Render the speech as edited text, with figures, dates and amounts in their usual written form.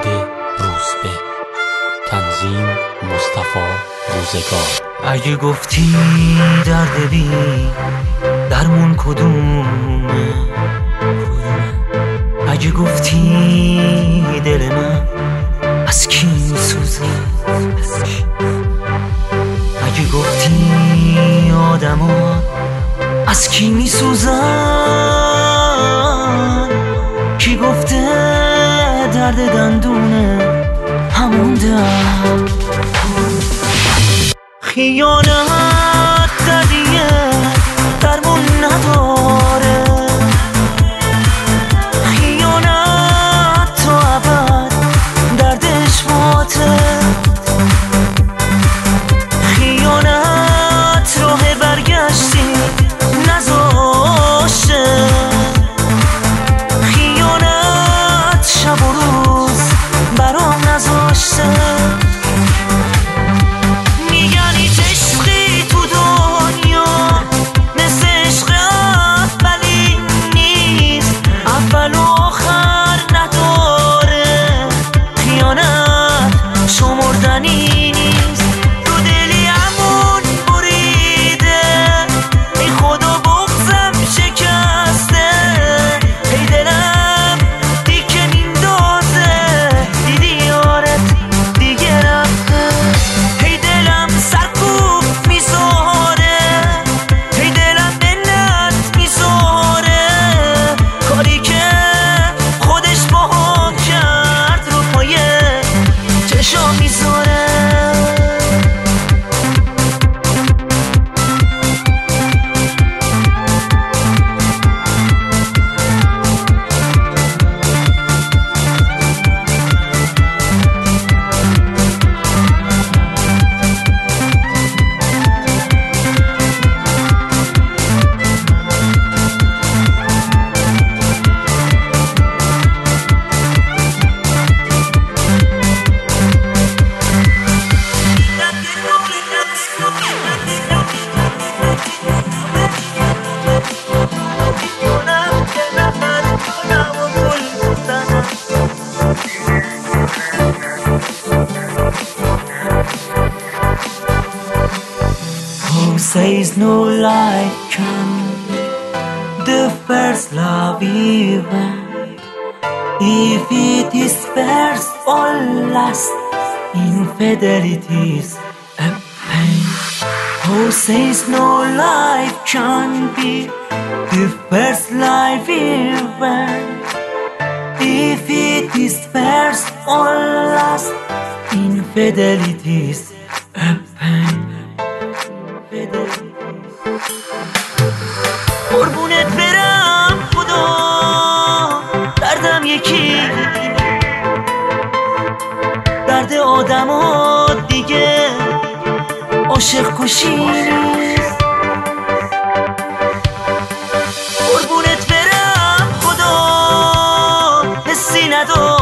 امید روزبه. تنظیم مصطفی روزگار. اگه گفتی درد بی درمون کدومه، اگه گفتی دل من از کی میسوزه، اگه گفتی آدما از کی میسوزن، کی گفته درد دندونه همون درد. خیانت دردیه درمون نداره، خیانت تا ابد دردش باته، خیانت راه برگشتی نذاشته، خیانت شب و روز برام نذاشته. Says no life can the first love even if it is first or last, infidelity's a pain. Who says no life can be the first life even if it is first or last, infidelity's a pain. قربونت برم خدا دردم یکی، درد آدما دیگه عاشق کشی نیست. قربونت برم خدا حسی ندار